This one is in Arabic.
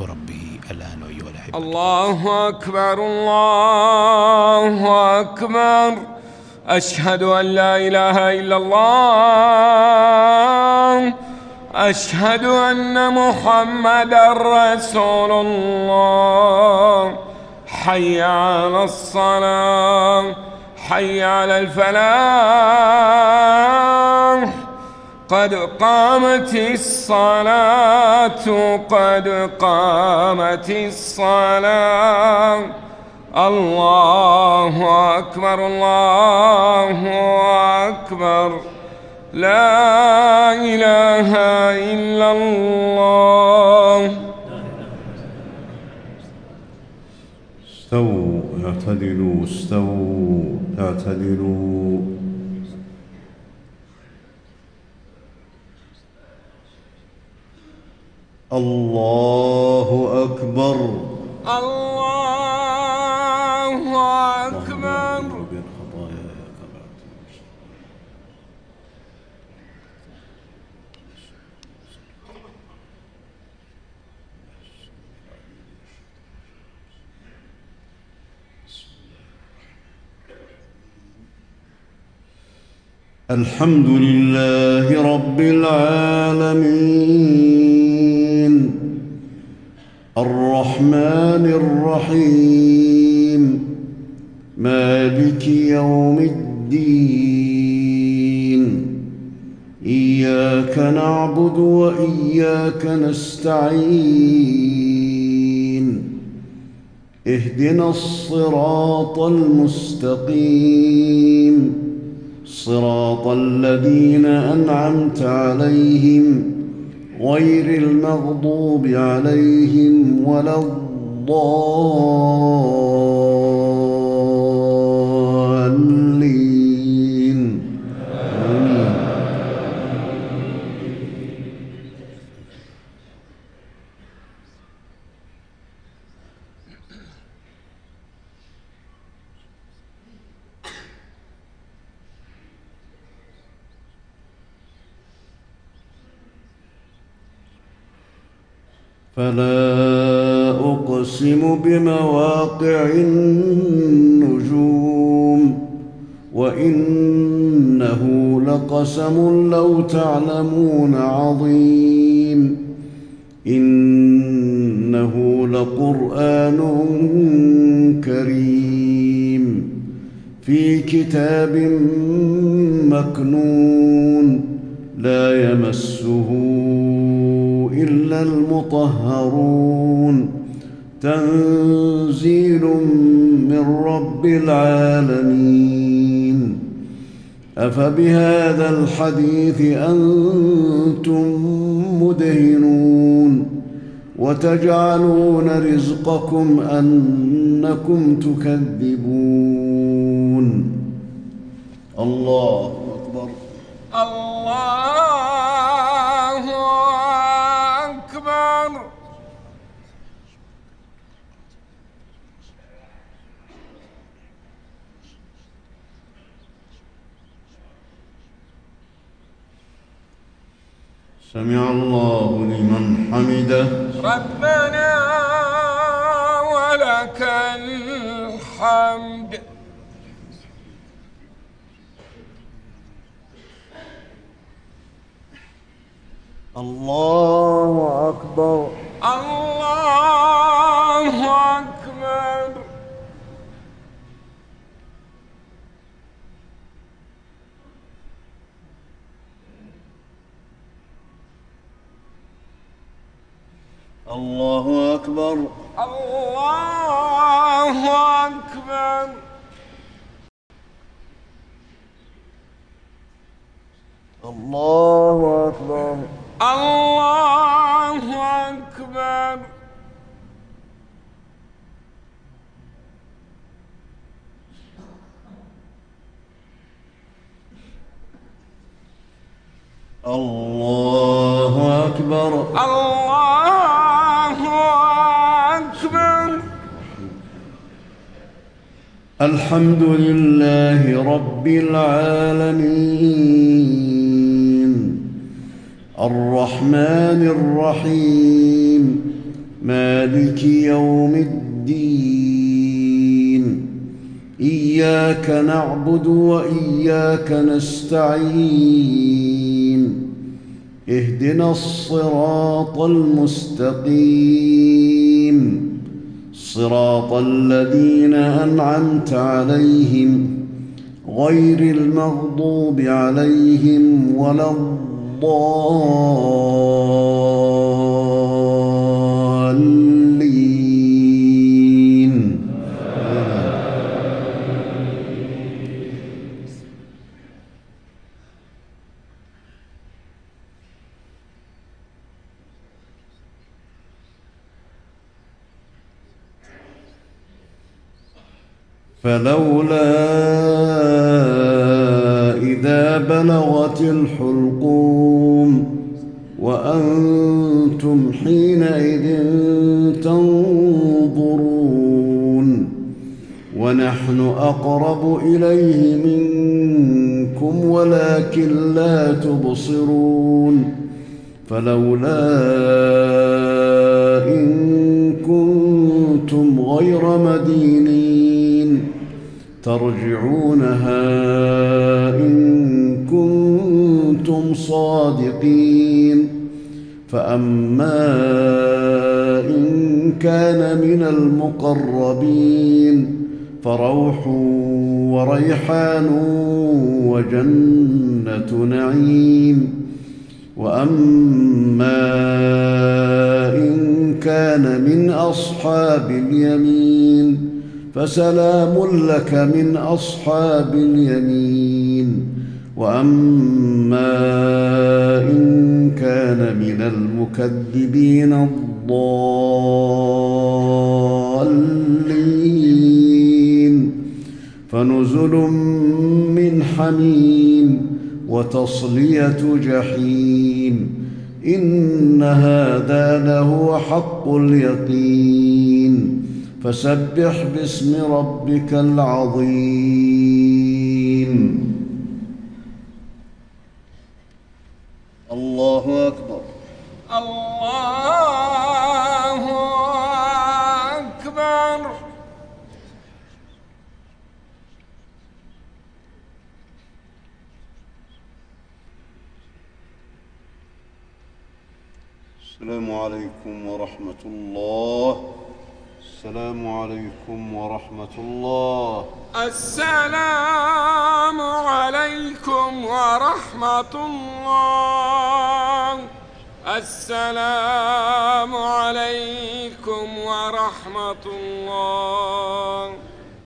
وربي الآن أيها الأحبة. الله أكبر الله أكبر، أشهد أن لا إله إلا الله، أشهد أن محمدًا رسول الله. حي على الصلاة، حي على الفلاح، قد قامت الصلاة، قد قامت الصلاة. الله أكبر الله أكبر، لا إله إلا الله. استووا اعتدلوا، استووا اعتدلوا. الله أكبر الله أكبر. الحمد لله رب العالمين، الرحمن الرحيم، مالك يوم الدين. إياك نعبد وإياك نستعين، اهدنا الصراط المستقيم، صراط الذين أنعمت عليهم غير المغضوب عليهم ولا الضالين. آمين. فلا أقسم بمواقع النجوم، وإنه لقسم لو تعلمون عظيم. إنه لقرآن كريم في كتاب مكنون، لا يمسه إلا المطهرون، تنزيل من رب العالمين. أفبهذا الحديث أنتم مدهنون، وتجعلون رزقكم أنكم تكذبون. الله أكبر الله أكبر. سمع الله لمن حمده. ربنا ولك الحمد. الله أكبر الله أكبر. الله أكبر الله أكبر. الله أكبر الله أكبر. الله أكبر الله أكبر. الحمد لله رب العالمين، الرحمن الرحيم، مالك يوم الدين إياك نعبد وإياك نستعين اهدنا الصراط المستقيم صراط الذين أنعمت عليهم غير المغضوب عليهم ولا الضالين. فلولا إذا بلغت الحلقوم وأنتم حينئذ تنظرون ونحن أقرب إليه منكم ولكن لا تبصرون فلولا إن كنتم غير مدينين ترجعونها إن كنتم صادقين فأما إن كان من المقربين فروح وريحان وجنة نعيم وأما إن كان من أصحاب اليمين فسلام لك من أصحاب اليمين وأما إن كان من المكذبين الضالين فنزل من حميم وتصلية جحيم إن هذا لهو حق اليقين فسبح باسم ربك العظيم. الله أكبر. الله أكبر. السلام عليكم ورحمة الله. السلام عليكم ورحمة الله. السلام عليكم ورحمة الله. السلام عليكم ورحمة الله.